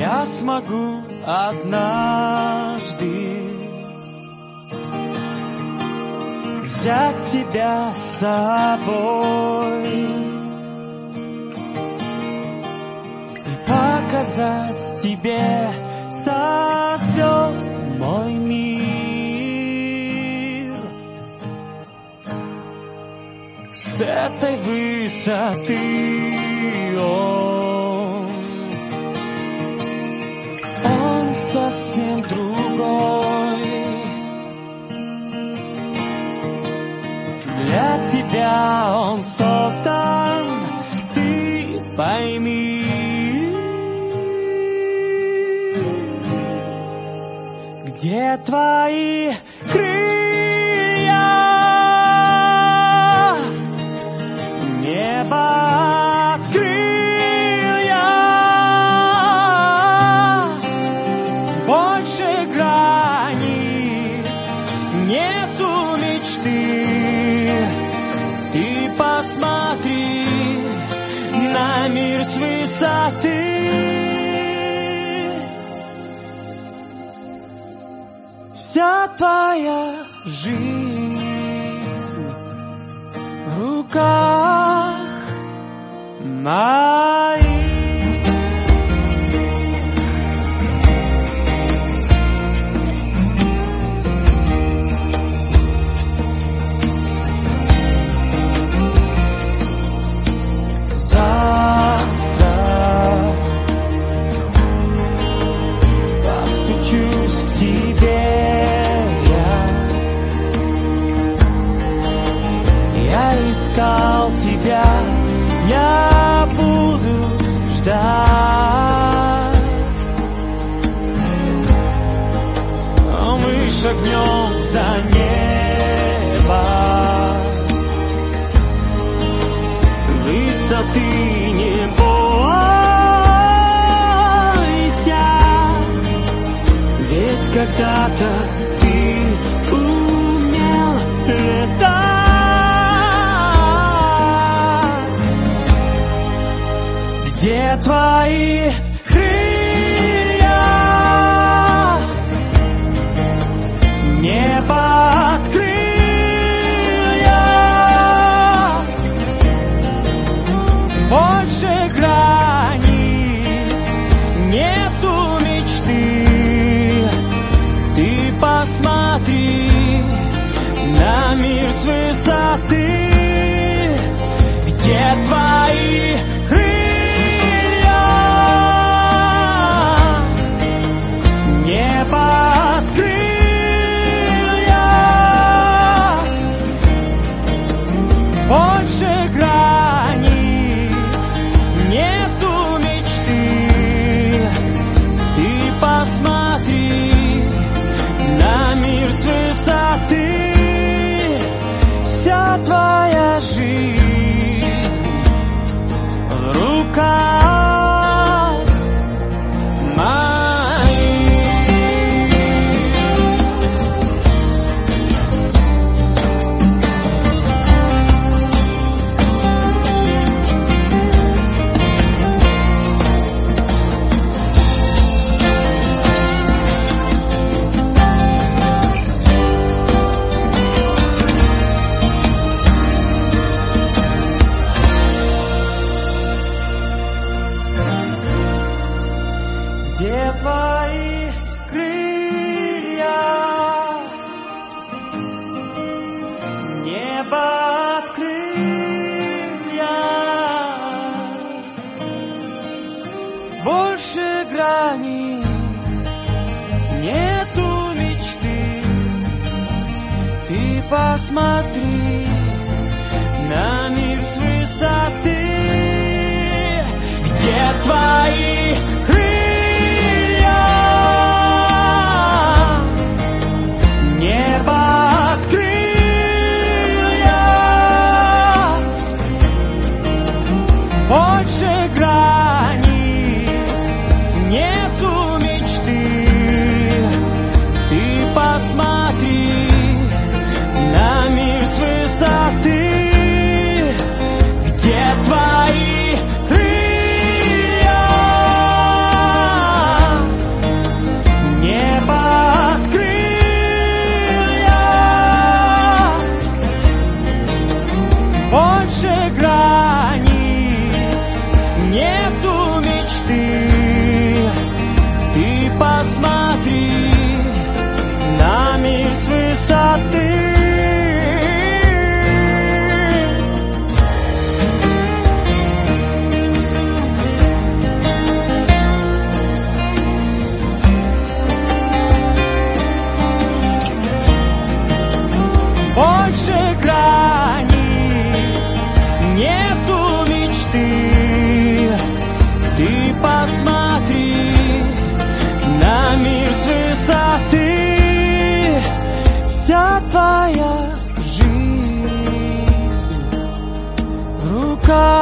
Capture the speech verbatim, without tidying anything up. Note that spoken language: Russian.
я смогу однажды взять тебя с собой и показать тебе со звезд мой мир. С этой высоты он, он совсем другой. Для тебя он создан, ты пойми. Где твои крылья? Небо открыл я. Больше границ нету мечты. Ты посмотри на мир с высоты. Вся твоя жизнь в руках моих. Завтра постучусь к тебе. Я искал тебя, я буду ждать. Мы шагнем за небо, высоты не бойся, ведь когда-то ты умел летать. Где твои крылья? Небо открыл я. Больше границ нету мечты. Ты посмотри на мир с высоты. Где твои крылья? Небо открыл я. Больше границ нету мечты. Ты посмотри на мир с высоты. Вся твоя жизнь в руках Где твои крылья? Небо открыл я. Больше границ нету мечты. Ты посмотри на мир с высоты. Где твои крылья? Небо открыл я. Больше границ нету мечты. Ты посмотри на мир с высоты. Где твои крылья? как